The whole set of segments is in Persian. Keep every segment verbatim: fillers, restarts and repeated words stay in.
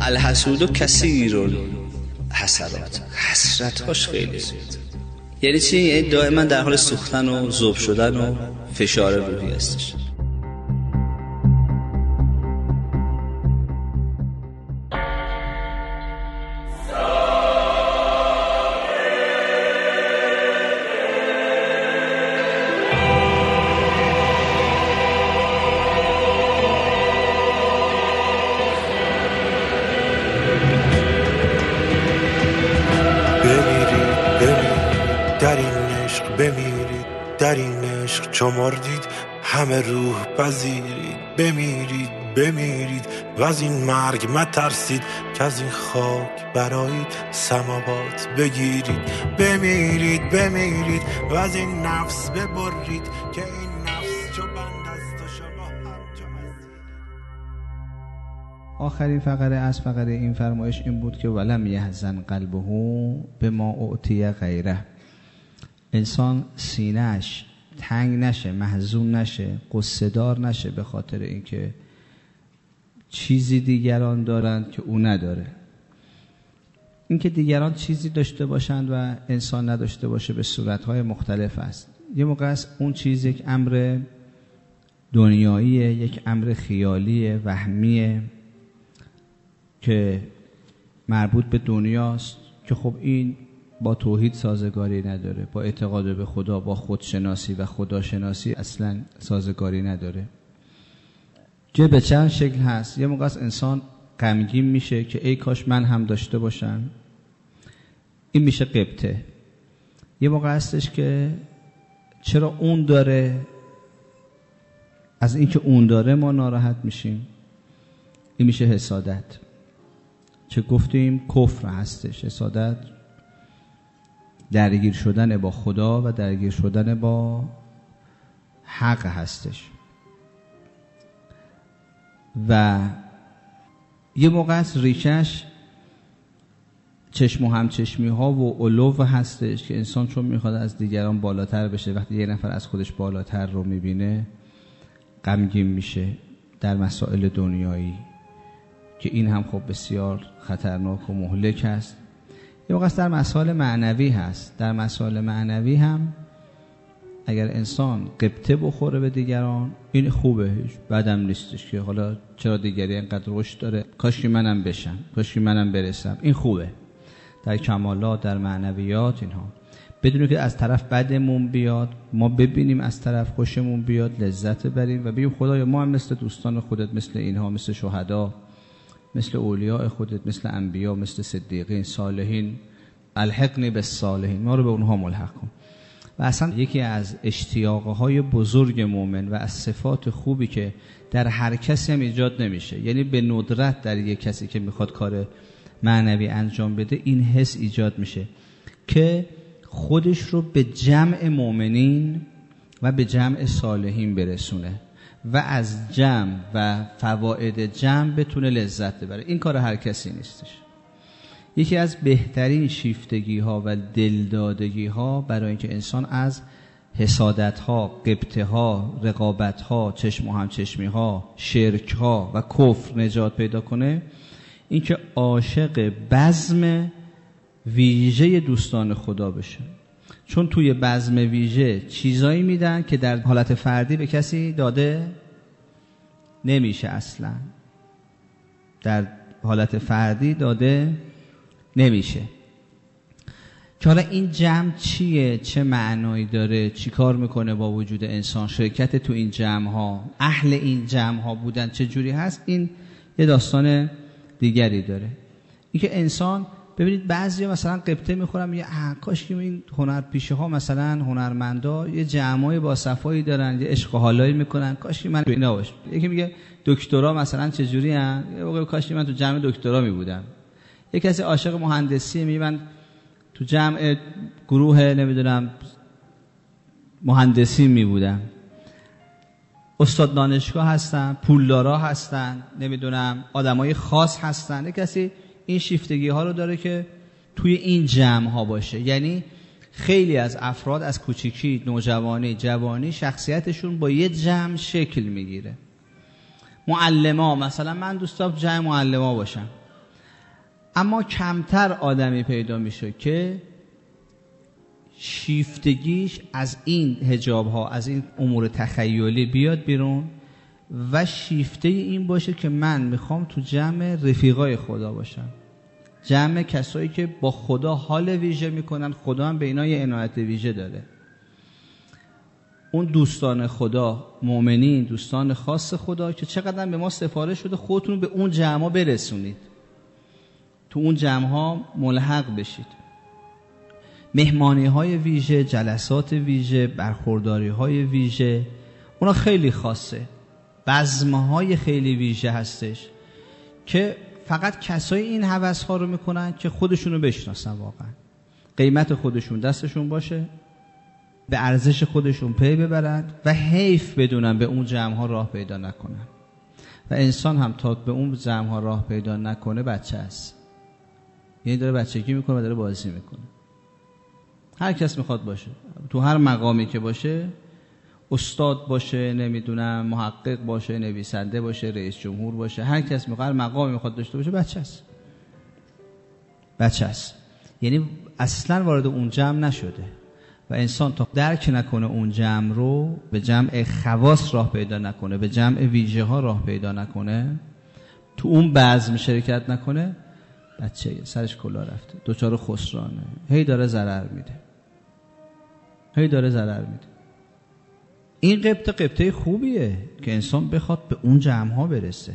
الحسود کثیر الحسرات، حسرت‌هاش خیلی زیاد. یعنی چی؟ یعنی دائما در حال سوختن و ذوب شدن و فشار روحی هستش. در این عشق بمیرید، در این عشق چو مردید همه روح پذیرید. بمیرید بمیرید و از این مرگ مترسید، که از این خاک برایید سماوات بگیرید. بمیرید بمیرید و از این نفس ببرید، که این نفس چو بند است و شما همچو اسیر. آخرین فقره از فقره این فرمایش این بود که ولم یحزن قلبه بما اعطی غیره. انسان سینه‌اش تنگ نشه، محزون نشه، قصه دار نشه به خاطر اینکه چیزی دیگران دارند که او نداره. اینکه دیگران چیزی داشته باشند و انسان نداشته باشه به صورت‌های مختلف است. یه موقع است اون چیز یک امر دنیاییه، یک امر خیالیه، وهمیه که مربوط به دنیاست، که خب این با توحید سازگاری نداره، با اعتقاد به خدا، با خودشناسی و خداشناسی اصلا سازگاری نداره. که به چند شکل هست. یه موقع انسان غمگین میشه که ای کاش من هم داشته باشم، این میشه غبطه. یه موقع هستش که چرا اون داره، از اینکه اون داره ما ناراحت میشیم، این میشه حسادت. چه گفتیم کفر هستش. حسادت درگیر شدن با خدا و درگیر شدن با حق هستش. و یه موقع است ریشش چشم و همچشمی ها و علو هستش که انسان چون میخواد از دیگران بالاتر بشه، وقتی یه نفر از خودش بالاتر رو میبینه غمگین میشه در مسائل دنیایی، که این هم خب بسیار خطرناک و مهلک است. یه موقع در مسائل معنوی هست. در مسائل معنوی هم اگر انسان غبطه بخوره به دیگران، این خوبه، هیچ بدم نیستش که حالا چرا دیگری اینقدر رشد داره، کاش که منم بشم، کاش که منم برسم. این خوبه در کمالات، در معنویات اینها. بدون که از طرف بدمون بیاد، ما ببینیم از طرف خوشمون بیاد، لذت بریم و بگیم خدایا ما هم مثل دوستان خودت، مثل اینها، مثل شهدا، مثل اولیاء خودت، مثل انبیا، مثل صدیقین، صالحین، الحقنی بالصالحین، ما رو به اونها ملحق کن. و اصلا یکی از اشتیاقهای بزرگ مؤمن و از صفات خوبی که در هر کسی هم ایجاد نمیشه، یعنی به ندرت در یک کسی که میخواد کار معنوی انجام بده این حس ایجاد میشه که خودش رو به جمع مؤمنین و به جمع صالحین برسونه و از جمع و فواید جمع بتونه لذت ببره. این کار هر کسی نیستش. یکی از بهترین شیفتگی ها و دلدادگی ها برای اینکه انسان از حسادت ها، غبطه ها، رقابت ها، چشم و همچشمی ها، شرک ها و کفر نجات پیدا کنه، اینکه عاشق بزم ویژه دوستان خدا بشه. چون توی بزم ویژه چیزایی میدن که در حالت فردی به کسی داده نمیشه، اصلا در حالت فردی داده نمیشه. که حالا این جمع چیه، چه معنایی داره، چی کار میکنه با وجود انسان، شرکت تو این جمع ها، اهل این جمع ها بودن چه جوری هست، این یه داستان دیگری داره. این که انسان ببینید بعضی مثلا قبطه میخورم یه کاش که این هنرپیشه ها مثلا هنرمندا یه جمعای با صفایی دارن، یه عشق و حالایی میکنن، کاش که من اینا باشم. یکی میگه دکترا مثلا چه جوری ان، یه موقع کاش که من تو جمع دکترا میبودم. یه کسی عاشق مهندسی، میگه من تو جمع گروه نمیدونم مهندسی میبودم. استاد دانشگاه هستن، پولدارا هستن، نمیدونم آدمای خاص هستن. یه کسی این شیفتگی ها رو داره که توی این جمع ها باشه. یعنی خیلی از افراد از کوچیکی، نوجوانی، جوانی شخصیتشون با یه جمع شکل میگیره. معلما مثلا من دوست دارم جمع معلما باشم. اما کمتر آدمی پیدا میشه که شیفتگیش از این حجاب ها، از این امور تخیلی بیاد بیرون و شیفته این باشه که من میخوام تو جمع رفیقای خدا باشم، جمع کسایی که با خدا حال ویژه میکنن، خدا هم به اینا یه عنایت ویژه داره. اون دوستان خدا، مؤمنین، دوستان خاص خدا که چقدر به ما سفارش شده خودتون به اون جمع ها برسونید، تو اون جمع ها ملحق بشید. مهمانی های ویژه، جلسات ویژه، برخورداری های ویژه، اونا خیلی خاصه. بزمه های خیلی ویژه هستش که فقط کسای این هوس ها رو میکنن که خودشونو بشناسن، واقعا قیمت خودشون دستشون باشه، به ارزش خودشون پی ببرند و حیف بدونن به اون جمع ها راه پیدا نکنن. و انسان هم تا به اون جمع ها راه پیدا نکنه بچه است، یعنی داره بچگی میکنه و داره بازی میکنه. هر کس میخواد باشه، تو هر مقامی که باشه، استاد باشه، نمیدونم محقق باشه، نویسنده باشه، رئیس جمهور باشه، هر کس میخواد، هر مقامی میخواد داشته باشه، بچه است. بچه است، یعنی اصلا وارد اون جمع نشده. و انسان تا درک نکنه اون جمع رو، به جمع خواص راه پیدا نکنه، به جمع ویژه ها راه پیدا نکنه، تو اون بزم شرکت نکنه، بچه سرش کلا رفته، دوچار خسرانه، هی داره ضرر میده، هی داره ضرر میده. این قبطه قبطه خوبیه که انسان بخواد به اون جمع ها برسه،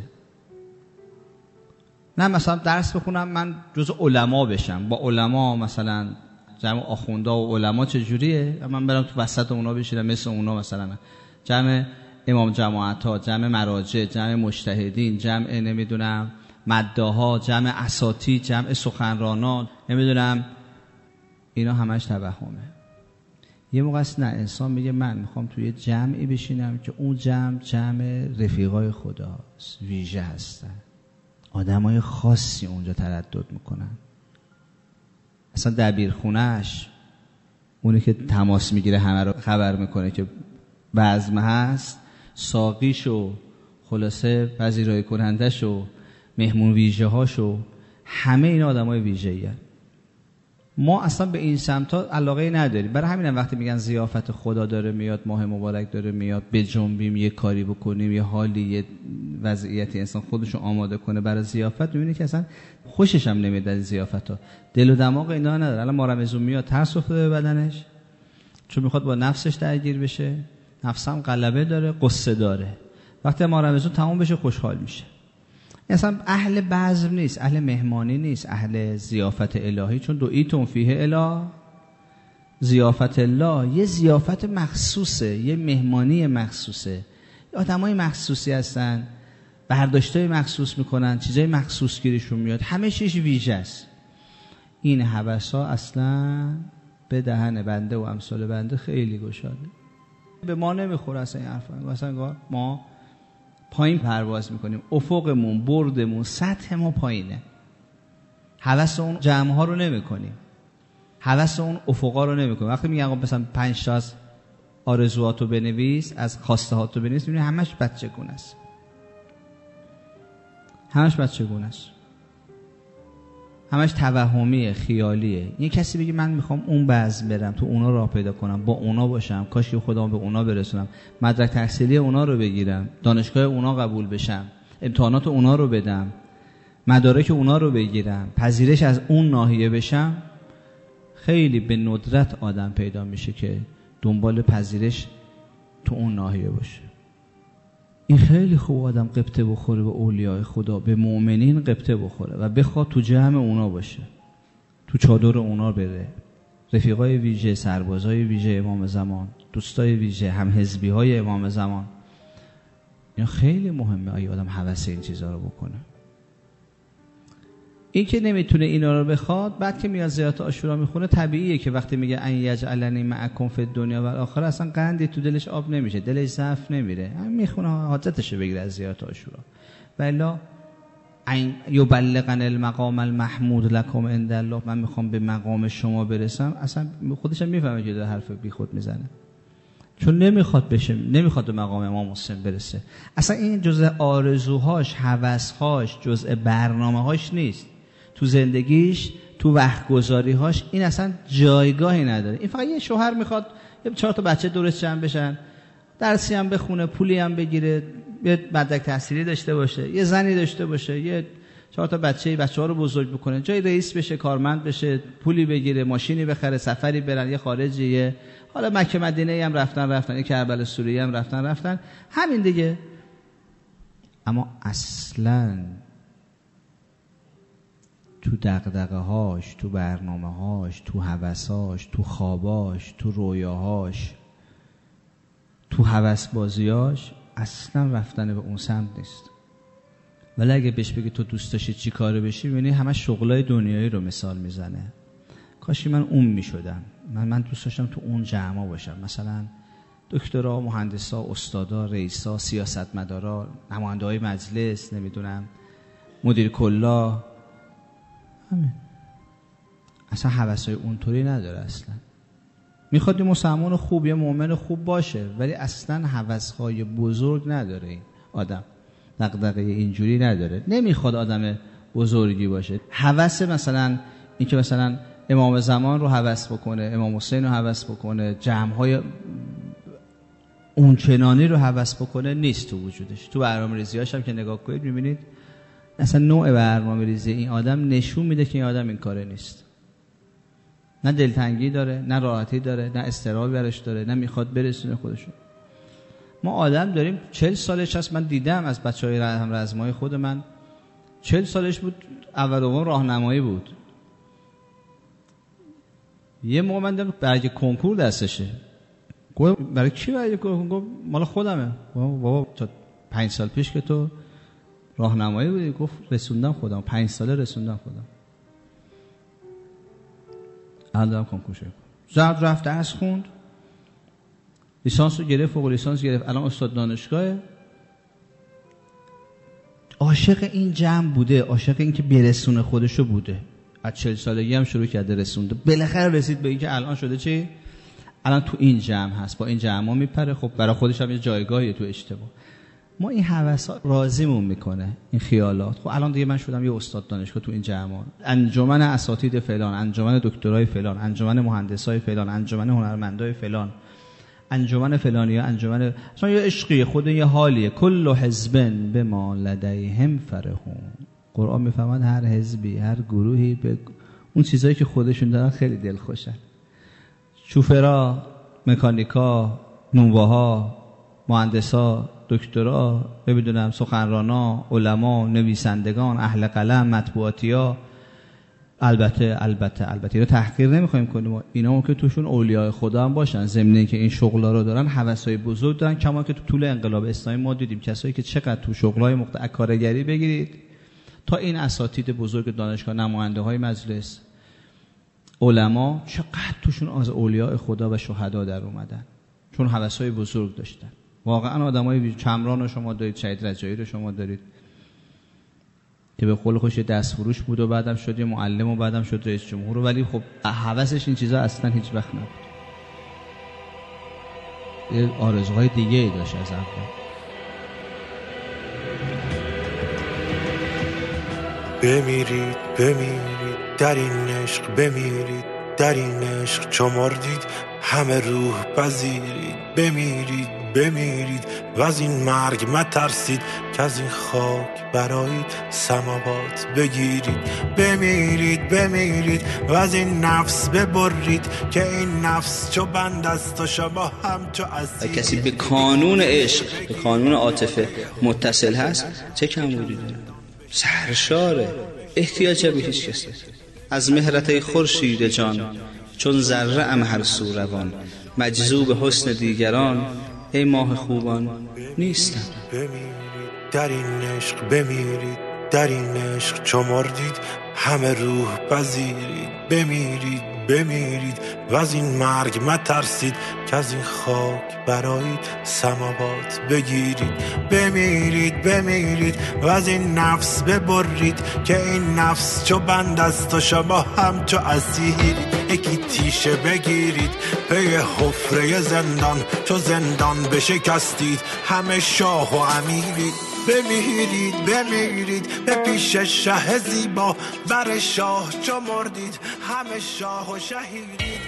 نه مثلا درس بخونم من جز علما بشم، با علما مثلا جمع آخوندا و علما چجوریه، من برم تو وسط اونا بشینم مثل اونا، مثلا جمع امام جماعت ها، جمع مراجع، جمع مجتهدین، جمع نمیدونم مداها، جمع اساطید، جمع سخنرانان، نمیدونم، اینا همش توهمه. یه موقع است نه، انسان میگه من میخوام توی جمعی بشینم که اون جمع جمع رفیقای خداست، ویژه هستن، آدمای خاصی اونجا تردد میکنن. اصلا دبیرخونهش، اونی که تماس میگیره همه رو خبر میکنه که بزمه هست، ساقیشو، خلاصه پذیرایی کنندشو، مهمون ویژه هاشو، همه اینا آدمای ویژه‌ای هستن. ما اصلا به این سمتا علاقه نداریم. برای همین هم وقتی میگن ضیافت خدا داره میاد، ماه مبارک داره میاد، بجنبیم، یه کاری بکنیم، یه حالی، یه وضعیتی انسان خودشو آماده کنه برای ضیافت، میبینی که اصلا خوشش هم نمیاد از ضیافتا، دل و دماغ اینا نداره. الان ما رمضان میاد ترس افتاده به بدنش، چون میخواد با نفسش درگیر بشه، نفسم غلبه داره، قصه داره. وقتی ما رمضان تموم بشه خوشحال میشه. اصلا اهل بزم نیست، اهل مهمانی نیست، اهل ضیافت الهی، چون دعیتم فیه اله ضیافت الله، یه ضیافت مخصوصه، یه مهمانی مخصوصه، آدمای مخصوصی هستن، برداشتای مخصوص میکنن، چیزای مخصوص گیرشون میاد، همه چیز ویژه است. این هوسا اصلا به دهن بنده و امثال بنده خیلی گشاده، به ما نمیخوره اصلا این حرفا. مثلا ما پایین پرواز میکنیم، افقمون، بردمون، سطح ما پایینه، هوس اون جمع ها رو نمی کنیم، هوس اون افقا رو نمی کنیم. وقتی میگن مثلا پنج تا از آرزوهاتو بنویس، از خواسته هاتو بنویس، میبینی همش بچه گونه است، همش بچه گونه است، همش توهمیه، خیالیه. یه کسی بگه من میخوام اون بزم برم، تو اونا راه پیدا کنم، با اونا باشم، کاش که خودم به اونا برسونم، مدرک تحصیلی اونا رو بگیرم، دانشگاه اونا قبول بشم، امتحانات اونا رو بدم، مدارک اونا رو بگیرم، پذیرش از اون ناحیه بشم، خیلی به ندرت آدم پیدا میشه که دنبال پذیرش تو اون ناحیه باشه. این خیلی خوب آدم قبطه بخوره به اولیاء خدا، به مؤمنین قبطه بخوره و بخواد تو جمع اونا باشه، تو چادر اونا بره، رفیقای ویژه، سربازای ویژه امام زمان، دوستای ویژه، هم حزبی های امام زمان. این خیلی مهمه آیا آدم هوس این چیزا رو بکنه. این که نمیتونه اینا رو بخواد، بعد که میاد زیارت عاشورا میخونه، طبیعیه که وقتی میگه ان یجعلنی معکم فی الدنیا و الاخره، اصلا قندی تو دلش آب نمیشه، دلش ضعف نمیره، هم میخونه حاجتشو بگیره از زیارت عاشورا. والا ان یبلغن المقام المحمود لکم عند الله، من میخوام به مقام شما برسم، اصلا خودش هم میفهمه که داره حرف بی خود میزنه، چون نمیخواد بشه، نمیخواد به مقام امام حسین برسه. اصلا این جزء آرزوهاش، هوسهاش، جزء برنامه‌هاش نیست. تو زندگیش، تو وقت گذاری‌هاش این اصلا جایگاهی نداره. این فقط یه شوهر میخواد یه چهار تا بچه دورش جمع بشن، درسی هم بخونه، پولی هم بگیره، یه مدرک تحصیلی داشته باشه، یه زنی داشته باشه، یه چهار تا بچه بچه‌ها رو بزرگ بکنه، جای رئیس بشه، کارمند بشه، پولی بگیره، ماشینی بخره، سفری برن، یه خارجیه، حالا مکه مدینه هم رفتن رفتن، یه کربلا سوریه هم رفتن رفتن، همین دیگه. اما اصلاً تو دغدغه‌هاش، تو برنامه‌هاش، تو هوساش، تو خواباش، تو رویاهاش، تو هوس‌بازیاش اصلا رفتن به اون سمت نیست. ولی اگه بهش بگی تو دوست داشتی چی کاره بشی، می‌بینی همه شغلای دنیایی رو مثال میزنه. کاشی من اون میشدم، من من دوست داشتم تو اون جمعا باشم، مثلا دکترا، مهندسا، استادا، رئیسا، سیاستمدارا، نماینده‌های مجلس، نمیدونم مدیر کلا، همین. اصلا هوسای اونطوری نداره. اصلا میخواد یه مسلمان خوب، یه مؤمن خوب باشه، ولی اصلا هوس‌های بزرگ نداره. این آدم دغدغه اینجوری نداره، نمیخواد آدم بزرگی باشه. هوس مثلا این که مثلا امام زمان رو هوس بکنه، امام حسین رو هوس بکنه، جمع‌های اونچنانی رو هوس بکنه نیست تو وجودش. تو برنامه‌ریزی‌هاش هم که نگاه کنید می‌بینید اصلا نوع برنامه‌ریزی این آدم نشون میده که این آدم این کاره نیست. نه دلتنگی داره، نه راحتی داره، نه استرابی برش داره، نه میخواد برسونه خودشو. ما آدم داریم چهل سالش هست، من دیدم از بچهای هم رزمای خود من چهل سالش بود، اول دوم راهنمایی بود. یه موقع من دیدم برای کنکور دستشه. گفت برای کی برای کنکور؟ گفت مال خودمه. بابا تا پنج سال پیش که تو راهنمایی بودی. گفت رسوندم خودم، پنج ساله رسوندم خودم. الان دارم کنکور شد. زد رفت درس خوند، لیسانس رو گرفت، فوق لیسانس گرفت، الان استاد دانشگاهه. عاشق این جمع بوده، عاشق این که برسونه خودشو بوده. از چهل سالگی هم شروع کرده رسونده، بالاخره رسید به این که الان شده چی؟ الان تو این جمع هست، با این جمع ها میپره. خب برای خودش هم یه جایگاهیه تو اجتماع. ما این هوسا راضیمون میکنه، این خیالات. خب الان دیگه من شدم یه استاد دانشگاه تو این جمع، انجمن اساتید فلان، انجمن دکترای فلان، انجمن مهندسای فلان، انجمن هنرمندای فلان، انجمن فلانیه، انجمن اصلا یه عشقی، خود یه حالیه. کل حزب بما لدیهم فرحون. قرآن میفهمد هر حزبی، هر گروهی به اون چیزایی که خودشون دارن خیلی دلخوشن. شوفرا، مکانیکا، نونواها، مهندسا، دکترا، ببینم سخنرانا، علما، نویسندگان، اهل قلم، مطبوعاتیا. البته البته البته اینو تحقیر نمیخوایم کنیم، اینا که توشون اولیاء خدا هم باشن، ضمن اینکه این شغلا رو دارن، هوسای بزرگ دارن. کما که تو طول انقلاب اسلامی ما دیدیم کسایی که چقدر تو شغلای مختلف کارگری بگیرید تا این اساتید بزرگ دانشگاه، نماینده های مجلس، علما، چقدر توشون از اولیاء خدا و شهدا در اومدن، چون هوسای بزرگ داشتن. واقعا آدمای چمران رو شما دارید، شهید رجایی رو شما دارید که به قول خوش دستفروش بود و بعدم شد یه معلم و بعدم شد رئیس جمهور، ولی خب هوسش این چیزا اصلا هیچ وقت نبود. یه آرزوهای دیگه ای داشت از اول. بمیرید بمیرید در این عشق، بمیرید در این عشق چو مردید همه روح پذیرید. بمیرید بمیرید و از این مرگ مترسید که از این خاک برایید سماوات بگیرید. بمیرید بمیرید و از این نفس ببرید که این نفس چو بند است و شما هم چو اسیر. کسی به کانون عشق، به کانون عاطفه متصل هست چه کمبودی داره؟ سرشاره، احتیاج به هیچ کسی. از مهرت خورشید جان چون ذره ام هر سو روان، مجذوب حسن دیگران ای ماه خوبان نیستم. بمیرید در این عشق، بمیرید در این عشق چو مردید همه روح پذیرید. بمیرید بمیرید و از این مرگ مترسید که از این خاک برایید سماوات بگیرید. بمیرید بمیرید و از این نفس ببرید که این نفس چو بند است و شما هم چو اسیرید. یکی تیشه بگیرید پی حفره زندان، چو زندان بشکستید همه شاه و امیرید. بمیرید بمیرید به پیش شه زیبا، بر شاه چو مردید همه شاه و شهیدید.